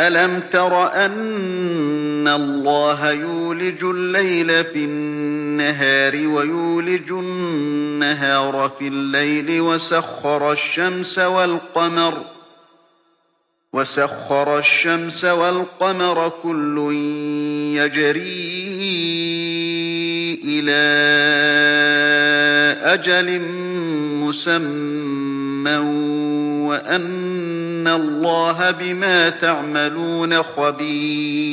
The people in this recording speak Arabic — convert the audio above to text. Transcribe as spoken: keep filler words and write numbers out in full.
أَلَمْ تَرَ أَنَّ اللَّهَ يُولِجُ اللَّيْلَ في النَّهَارِ وَيُولِجُ النَّهَارَ في اللَّيْلِ وَسَخَّرَ الشَّمْسَ وَالْقَمَرَ وَسَخَّرَ الشَّمْسَ وَالْقَمَرَ كُلٌّ يَجْرِي إِلَىٰ أَجَلٍ مُّسَمًّى وَأَنَّ اللَّهَ بِمَا تَعْمَلُونَ خَبِيرٌ